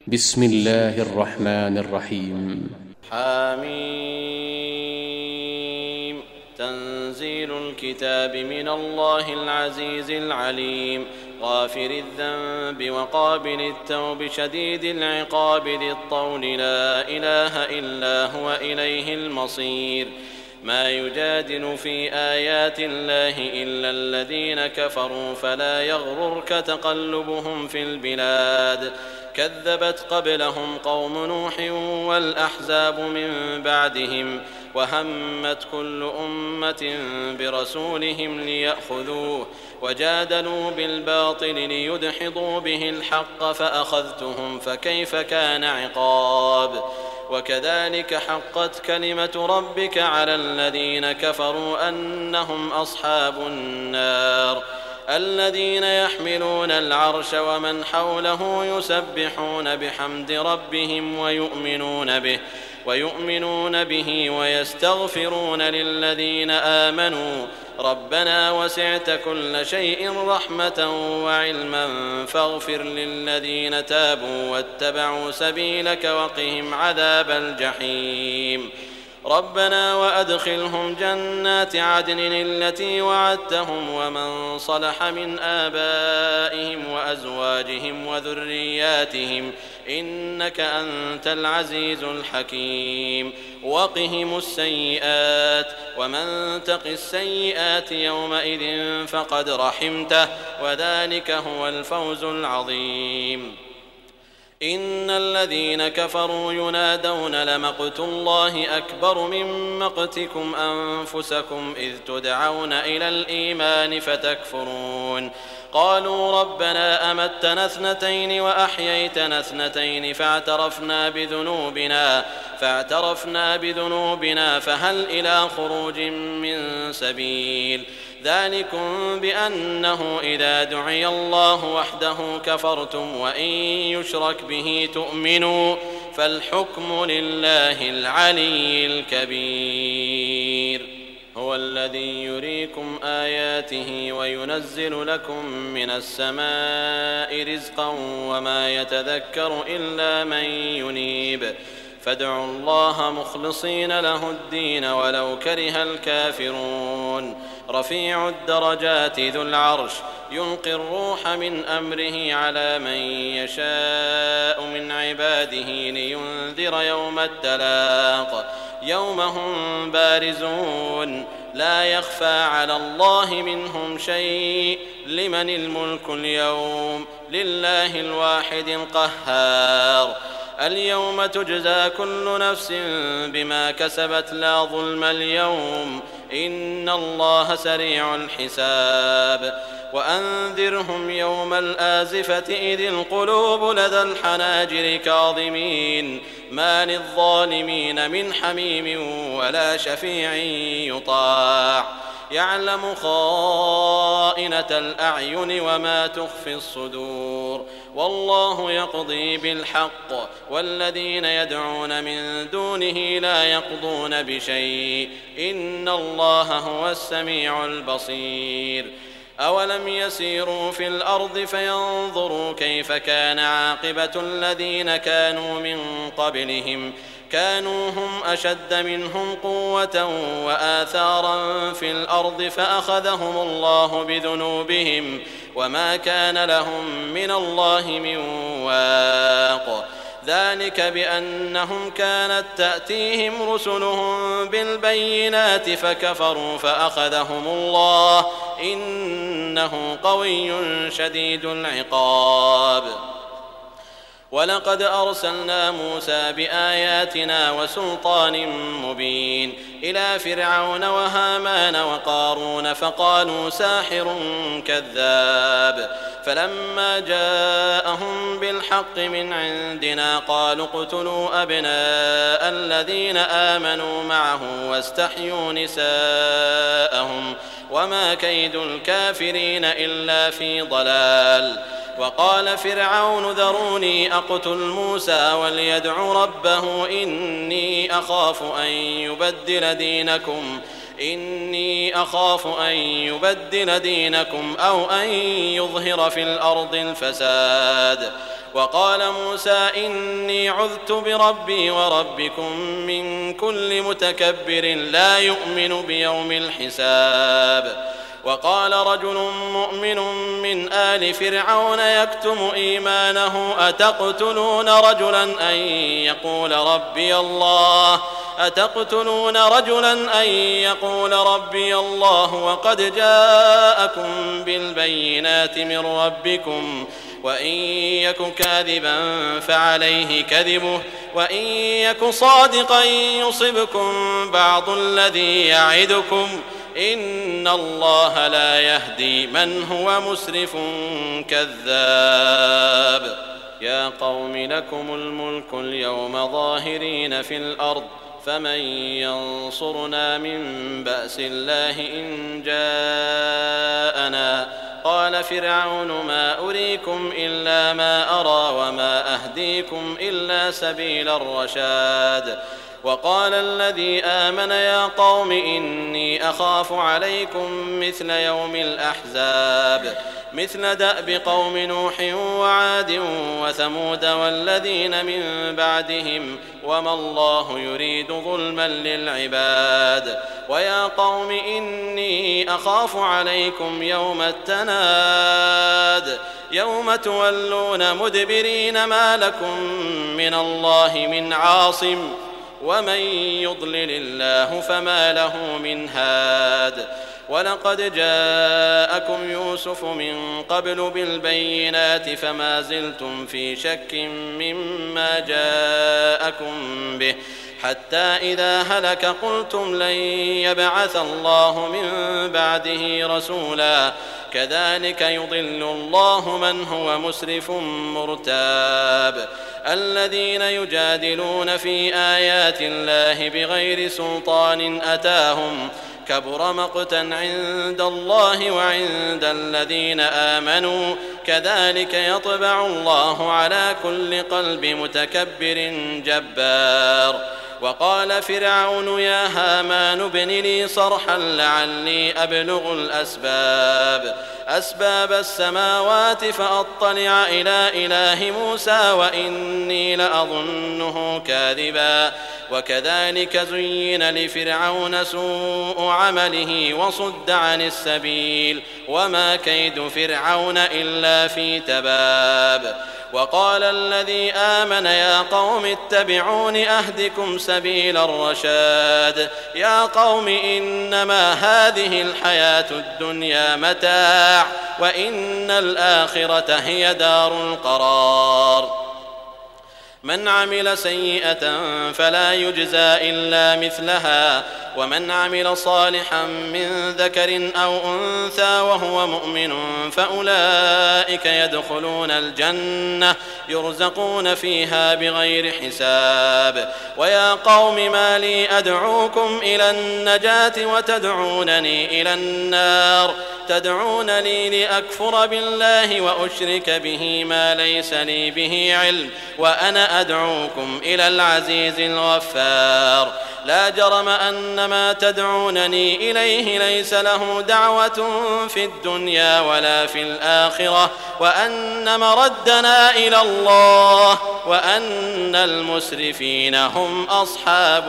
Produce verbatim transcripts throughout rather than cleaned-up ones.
بسم الله الرحمن الرحيم. حميم. تنزيل الكتاب من الله العزيز العليم، غافر الذنب وقابل التوب شديد العقاب ذي الطول، لا إله إلا هو إليه المصير. ما يجادل في آيات الله إلا الذين كفروا، فلا يغررك تقلبهم في البلاد. كذبت قبلهم قوم نوح والأحزاب من بعدهم، وهمت كل أمة برسولهم ليأخذوه، وجادلوا بالباطل ليدحضوا به الحق، فأخذتهم فكيف كان عقاب. وكذلك حقت كلمة ربك على الذين كفروا أنهم أصحاب النار. الذين يحملون العرش ومن حوله يسبحون بحمد ربهم ويؤمنون به ويؤمنون به ويستغفرون للذين آمنوا ربنا وسعت كل شيء رحمة وعلما فاغفر للذين تابوا واتبعوا سبيلك وقهم عذاب الجحيم. ربنا وأدخلهم جنات عدن التي وعدتهم ومن صلح من آبائهم وأزواجهم وذرياتهم إنك أنت العزيز الحكيم. وقهم السيئات ومن تق السيئات يومئذ فقد رحمته وذلك هو الفوز العظيم. إن الذين كفروا ينادون لمقت الله أكبر من مقتكم أنفسكم إذ تدعون إلى الإيمان فتكفرون. قالوا ربنا أمتنا اثنتين وأحييتنا اثنتين فاعترفنا بذنوبنا فاعترفنا بذنوبنا فهل إلى خروج من سبيل. ذلكم بأنه إذا دعي الله وحده كفرتم وإن يشرك به تؤمنوا فالحكم لله العلي الكبير. هو الذي يريكم آياته وينزل لكم من السماء رزقا وما يتذكر إلا من ينيب. فادعوا الله مخلصين له الدين ولو كره الكافرون. رفيع الدرجات ذو العرش يلقي الروح من أمره على من يشاء من عباده لينذر يوم التلاق يوم هم بارزون لا يخفى على الله منهم شيء. لمن الملك اليوم لله الواحد القهار. اليوم تجزى كل نفس بما كسبت لا ظلم اليوم إن الله سريع الحساب. وأنذرهم يوم الآزفة إذ القلوب لدى الحناجر كاظمين ما للظالمين من حميم ولا شفيع يطاع. يعلم خائنة الأعين وما تخفي الصدور والله يقضي بالحق والذين يدعون من دونه لا يقضون بشيء إن الله هو السميع البصير. أولم يسيروا في الأرض فينظروا كيف كان عاقبة الذين كانوا من قبلهم كانوا هم أشد منهم قوة وآثارا في الأرض فأخذهم الله بذنوبهم وما كان لهم من الله من واق. ذلك بأنهم كانت تأتيهم رسلهم بالبينات فكفروا فأخذهم الله إنه قوي شديد العقاب. ولقد أرسلنا موسى بآياتنا وسلطان مبين إلى فرعون وهامان وقارون فقالوا ساحر كذاب. فلما جاءهم بالحق من عندنا قالوا اقتلوا أبناء الذين آمنوا معه واستحيوا نساءهم وما كيد الكافرين إلا في ضلال. وقال فرعون ذروني أقتل موسى وليدع ربه إني أخاف أن يبدل دينكم إني أخاف أن يبدل دينكم أو أن يظهر في الأرض الفساد. وقال موسى إني عذت بربي وربكم من كل متكبر لا يؤمن بيوم الحساب. وقال رجل مؤمن من آل فرعون يكتم إيمانه أتقتلون رجلا أن يقول ربي الله أتقتلون رجلا أن يقول ربي الله وقد جاءكم بالبينات من ربكم وإن يك كاذبا فعليه كذبه وإن يك صادقا يصبكم بعض الذي يعدكم إن الله لا يهدي من هو مسرف كذاب. يا قوم لكم الملك اليوم ظاهرين في الأرض فمن ينصرنا من بأس الله إن جاءنا. قال فرعون ما أريكم إلا ما أرى وما أهديكم إلا سبيل الرشاد. وقال الذي آمن يا قوم إني أخاف عليكم مثل يوم الأحزاب مثل دأب قوم نوح وعاد وثمود والذين من بعدهم وما الله يريد ظلما للعباد. ويا قوم إني أخاف عليكم يوم التناد يوم تولون مدبرين ما لكم من الله من عاصم ومن يضلل الله فما له من هاد. ولقد جاءكم يوسف من قبل بالبينات فما زلتم في شك مما جاءكم به حتى إذا هلك قلتم لن يبعث الله من بعده رسولا كذلك يضل الله من هو مسرف مرتاب. الذين يجادلون في آيات الله بغير سلطان أتاهم كبر مقتا عند الله وعند الذين آمنوا كذلك يطبع الله على كل قلب متكبر جبار. وقال فرعون يا هامان ابن لي صرحا لعلي أبلغ الأسباب أسباب السماوات فأطلع إلى إله موسى وإني لأظنه كاذبا. وكذلك زين لفرعون سوء عمله وصد عن السبيل وما كيد فرعون إلا في تباب. وقال الذي آمن يا قوم اتبعون أهدكم سبيل الرشاد. يا قوم إنما هذه الحياة الدنيا متاع وإن الآخرة هي دار القرار. من عمل سيئة فلا يجزى إلا مثلها ومن عمل صالحا من ذكر أو أنثى وهو مؤمن فأولئك يدخلون الجنة يرزقون فيها بغير حساب. ويا قوم ما لي أدعوكم إلى النجاة وتدعونني إلى النار تدعونني لأكفر بالله وأشرك به ما ليس لي به علم وأنا أدعوكم إلى العزيز الغفار. لا جرم أن ما تدعونني إليه ليس له دعوة في الدنيا ولا في الآخرة وأن مردنا إلى الله وأن المسرفين هم أصحاب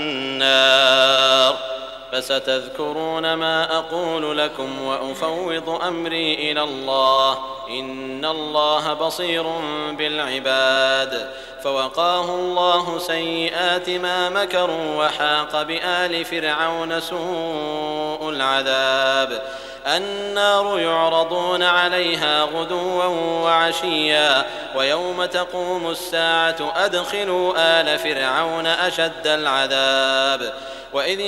النار. فستذكرون ما أقول لكم وأفوض أمري إلى الله إن الله بصير بالعباد. فوقاه الله سيئات ما مكروا وحاق بآل فرعون سوء العذاب. النار يعرضون عليها غدوا وعشيا ويوم تقوم الساعة أدخلوا آل فرعون أشد العذاب. وإذ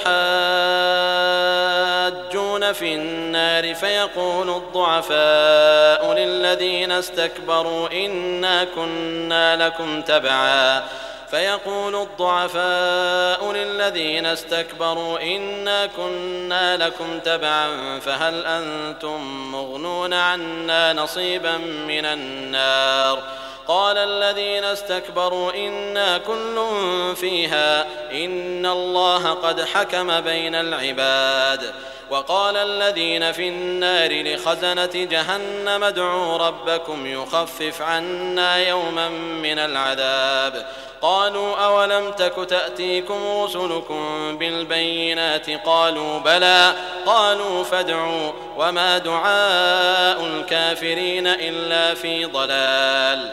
يتحاجون في النار فيقول الضعفاء للذين استكبروا إنا كنا لكم تبعا فيقول الضعفاء للذين استكبروا إنا كنا لكم تبعا فهل أنتم مغنون عنا نصيبا من النار قال الذين استكبروا إنا كل فيها إن الله قد حكم بين العباد. وقال الذين في النار لخزنة جهنم ادعوا ربكم يخفف عنا يوما من العذاب. قالوا أولم تك تأتيكم رسلكم بالبينات قالوا بلى قالوا فادعوا وما دعاء الكافرين إلا في ضلال.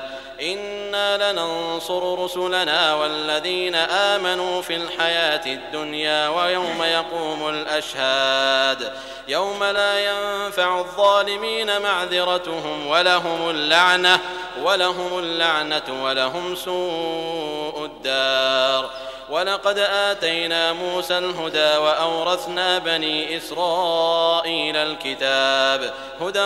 إنا لننصر رسلنا والذين آمنوا في الحياة الدنيا ويوم يقوم الأشهاد يوم لا ينفع الظالمين معذرتهم ولهم اللعنة ولهم اللعنة ولهم سوء الدار. ولقد آتينا موسى الهدى وأورثنا بني إسرائيل الكتاب هدى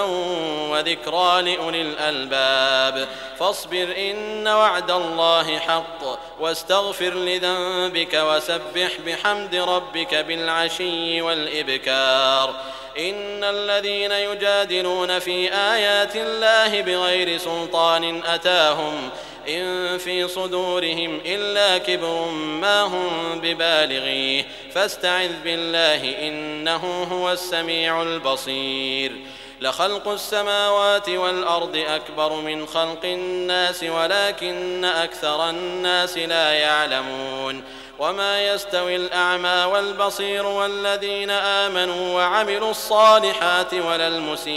وذكرى لأولي الألباب. فاصبر إن وعد الله حق واستغفر لذنبك وسبح بحمد ربك بالعشي والإبكار. إن الذين يجادلون في آيات الله بغير سلطان أتاهم إن في صدورهم إلا كبر ما هم ببالغيه فاستعذ بالله إنه هو السميع البصير. لخلق السماوات والأرض أكبر من خلق الناس ولكن أكثر الناس لا يعلمون. وما يستوي الأعمى والبصير والذين آمنوا وعملوا الصالحات ولا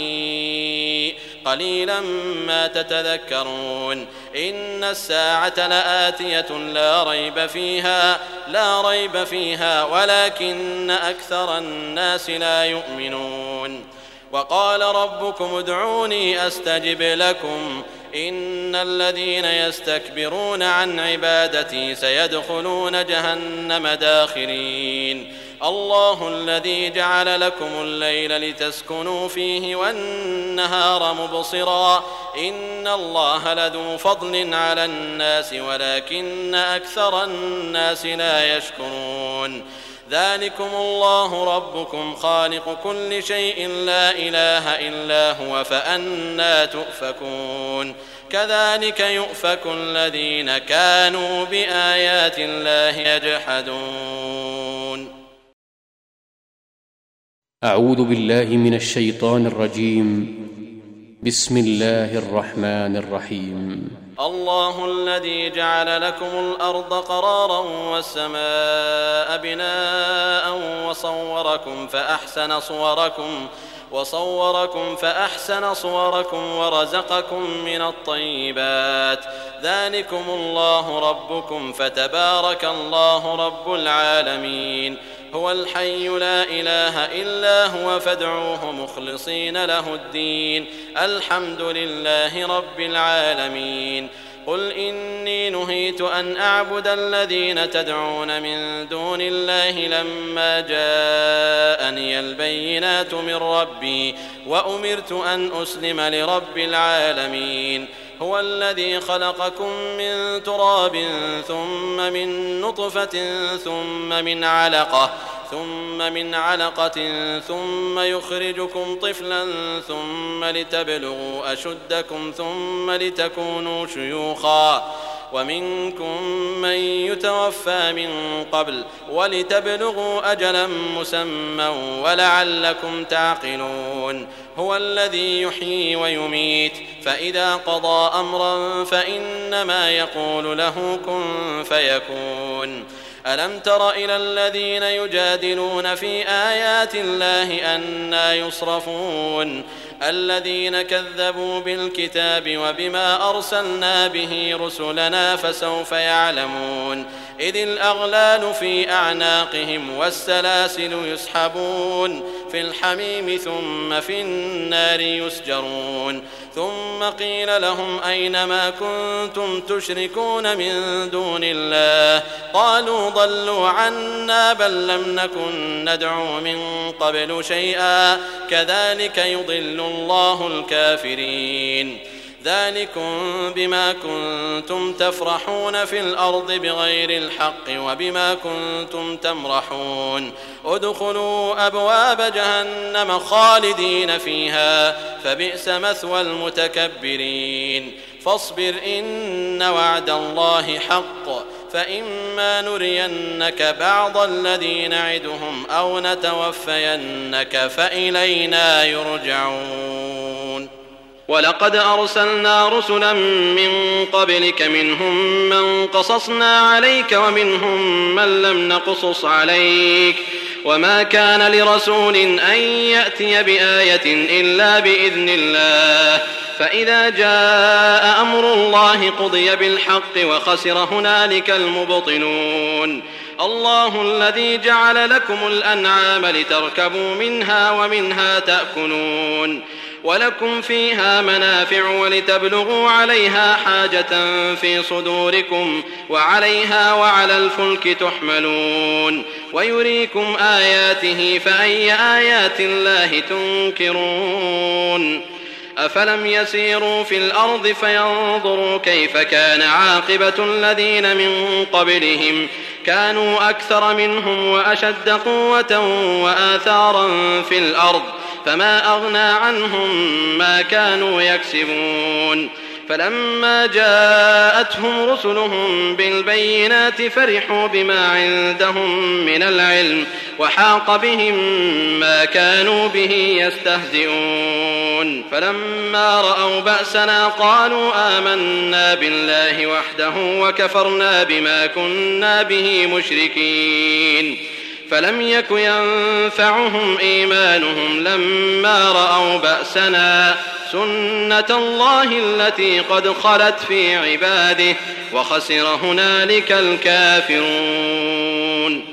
المسيء قليلا ما تتذكرون. إن الساعة لآتية لا ريب فيها لا ريب فيها ولكن أكثر الناس لا يؤمنون. وقال ربكم ادعوني أستجب لكم إن الذين يستكبرون عن عبادتي سيدخلون جهنم داخرين. الله الذي جعل لكم الليل لتسكنوا فيه والنهار مبصرا إن الله لذو فضل على الناس ولكن أكثر الناس لا يشكرون. ذلكم الله ربكم خالق كل شيء لا إله إلا هو فأنى تؤفكون. كذلك يؤفك الذين كانوا بآيات الله يجحدون. أعوذ بالله من الشيطان الرجيم. بسم الله الرحمن الرحيم. الله الذي جعل لكم الأرض قرارا والسماء بناء وصوركم فأحسن صوركم وصوركم فأحسن صوركم ورزقكم من الطيبات. ذلكم الله ربكم فتبارك الله رب العالمين. هو الحي لا إله إلا هو فادعوه مخلصين له الدين الحمد لله رب العالمين. قل إني نهيت أن أعبد الذين تدعون من دون الله لما جاءني البينات من ربي وأمرت أن أسلم لرب العالمين. هو الذي خلقكم من تراب ثم من نطفة ثم من علقة ثم من علقة ثم يخرجكم طفلا ثم لتبلغوا أشدكم ثم لتكونوا شيوخا ومنكم من يتوفى من قبل ولتبلغوا أجلا مسمى ولعلكم تعقلون. هو الذي يحيي ويميت فإذا قضى أمرا فإنما يقول له كن فيكون. ألم تر إلى الذين يجادلون في آيات الله أنى يصرفون الذين كذبوا بالكتاب وبما أرسلنا به رسلنا فسوف يعلمون. إذ الأغلال في أعناقهم والسلاسل يسحبون في الحميم ثم في النار يسجرون. ثم قيل لهم أين ما كنتم تشركون من دون الله قالوا ضلوا عنا بل لم نكن ندعو من قبل شيئا كذلك يضل الله الكافرين. ذلكم بما كنتم تفرحون في الأرض بغير الحق وبما كنتم تمرحون. ادخلوا أبواب جهنم خالدين فيها فبئس مثوى المتكبرين. فاصبر إن وعد الله حق فإما نرينك بعض الذي نعدهم أو نتوفينك فإلينا يرجعون. ولقد أرسلنا رسلا من قبلك منهم من قصصنا عليك ومنهم من لم نقصص عليك وما كان لرسول أن يأتي بآية إلا بإذن الله فإذا جاء أمر الله قضي بالحق وخسر هنالك المبطلون. الله الذي جعل لكم الأنعام لتركبوا منها ومنها تأكلون ولكم فيها منافع ولتبلغوا عليها حاجة في صدوركم وعليها وعلى الفلك تحملون ويريكم آياته فأي آيات الله تنكرون. أفلم يسيروا في الأرض فينظروا كيف كان عاقبة الذين من قبلهم كانوا أكثر منهم وأشد قوة وآثارا في الأرض فما أغنى عنهم ما كانوا يكسبون. فلما جاءتهم رسلهم بالبينات فرحوا بما عندهم من العلم وحاق بهم ما كانوا به يستهزئون. فلما رأوا بأسنا قالوا آمنا بالله وحده وكفرنا بما كنا به مشركين. فلم يك ينفعهم إيمانهم لما رأوا بأسنا سنة الله التي قد خلت في عباده وخسر هنالك الكافرون.